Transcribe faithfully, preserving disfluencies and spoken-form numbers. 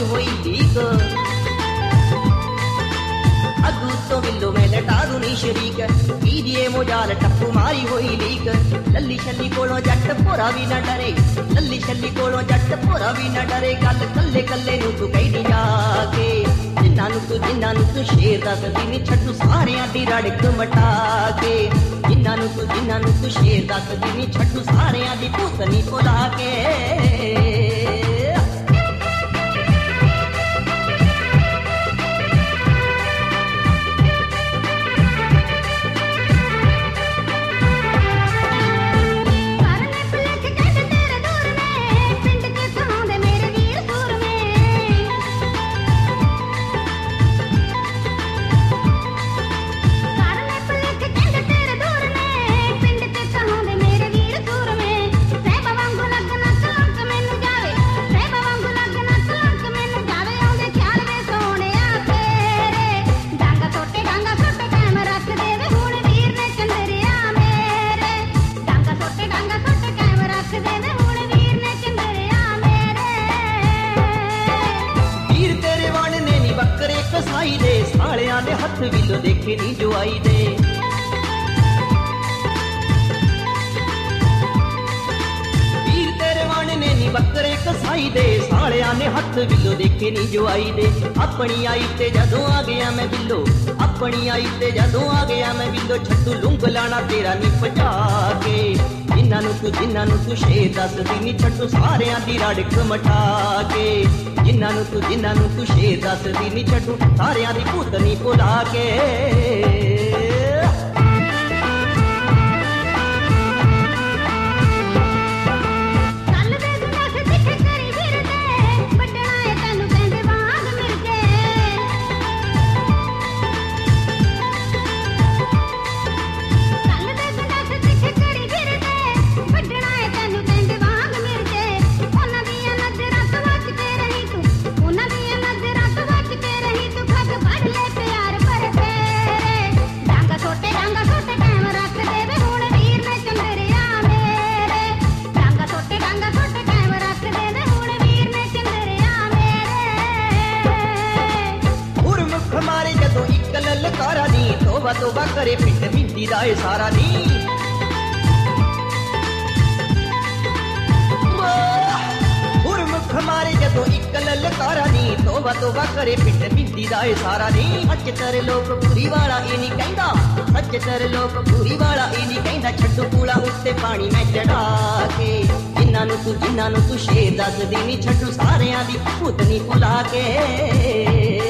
होई लीक अगू तो बिल्लो मैं लटा दू नहीं शरीक कीजिए मोजाल टप्पू मारी होई लीक लल्ली छल्ली कोलों जट भोरा भी ना डरे लल्ली छल्ली कोलों जट भोरा भी ना डरे गल कल्ले कल्ले नू तू कही दी जाके जिन्ना नू तू जिन्ना नू तू शेर दसदी नी छड्डू सारियां दी रड़क मटा के जिन्ना नू तू जिन्ना नू तू शेर दसदी नी छड्डू सारियां दी भूतनी भुला के कसाई दे सालियां दे हथ विलो देखे नी जो आई दे वीर तेरे वाणे ने नी बकरे कसाई दे सालियां ने हथ विलो देखे नी जो आई दे अपनी आई ते जदों आ गया मैं बिल्लो अपनी आई ते जदों आ गया मैं बिल्लो छड्डू लुंग लाना तेरा नी भजा के जिन्ना नू तू जिन्ना नू तू शेर दसदी नी छड्डू सारियां दी रड़क मटा के जिन्ना नू तू जिन्ना नू तू शेर दसदी नी छड्डू सारियां दी भूतनी भुला के ललकारा नी तोबा तोबा करे पिंड मिंदी दा ए सारा नी मुख मारे जदों इक ललकारा नी तोबा तोबा करे पिंड मिंदी दा ए सारा नी सच तेरे लोक पूरी वाला ए नी कहंदा सच तेरे लोक पूरी वाला ए नी कहंदा छड्डू कूड़ा उत्ते पानी मैं चढ़ा के जिन्ना नू तू जिन्ना नू तू शेर दसदी नी छड्डू सारियां दी भूतनी भुला के